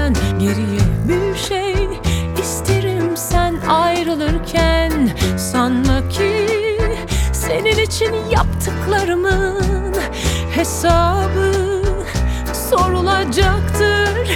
kendimden. Geriye bir şey isterim sen ayrılırken. Sanma ki senin için yaptıklarımın hesabı sorulacaktır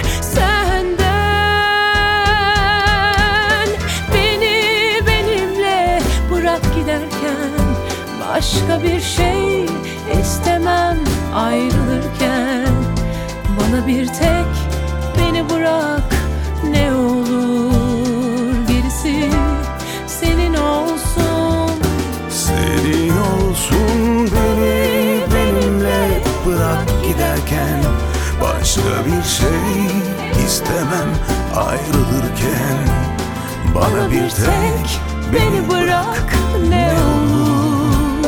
senden. Beni benimle bırak giderken, başka bir şey istemem ayrılırken. Bana bir tek beni bırak ne olur, gerisi senin olsun. Senin olsun beni benimle bırak giderken, başka bir şey istemem ayrılırken. Bana bir tek beni bırak ne olur,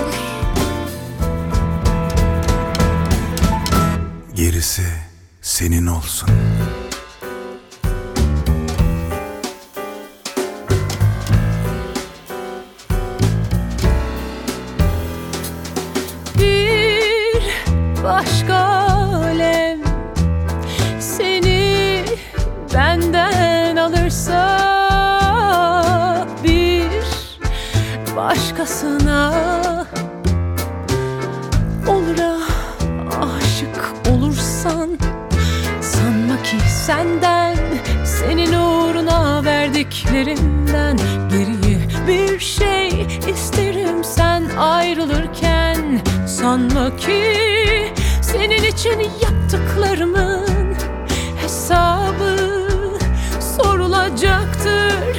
gerisi senin olsun. bir başka alem seni benden alırsa, bir başkasına olura aşık olursan, sanma ki senden, senin uğruna verdiklerimden geriye bir şey isterim sen ayrılırken. Sanma ki senin için yaptıklarımın hesabı sorulacaktır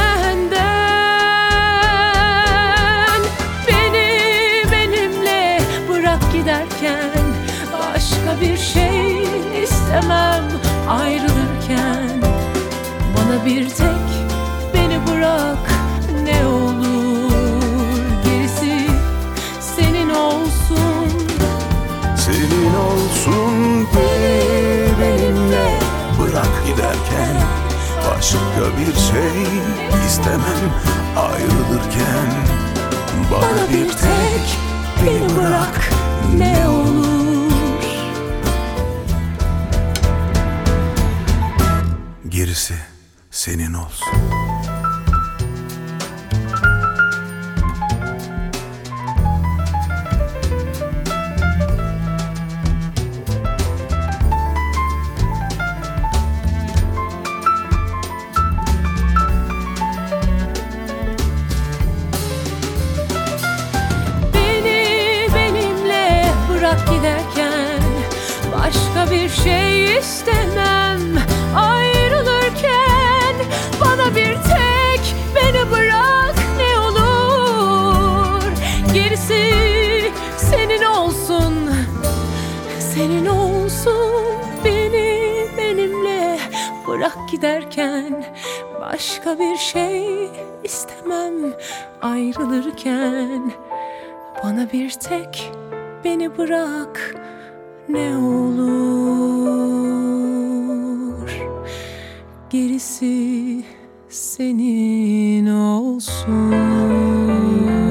senden. Beni benimle bırak giderken, başka bir şey istemem ayrılırken. Bana bir tek beni bırak ne olur, gerisi senin olsun. Senin olsun beni benimle bırak giderken, başka bir şey istemem ayrılırken. Bana bir tek beni bırak ne olur, gerisi senin olsun. giderken, başka bir şey istemem ayrılırken. Bana bir tek beni bırak ne olur, gerisi senin olsun. Senin olsun beni benimle bırak giderken, başka bir şey istemem ayrılırken. Bana bir tek beni bırak ne olur, gerisi senin olsun.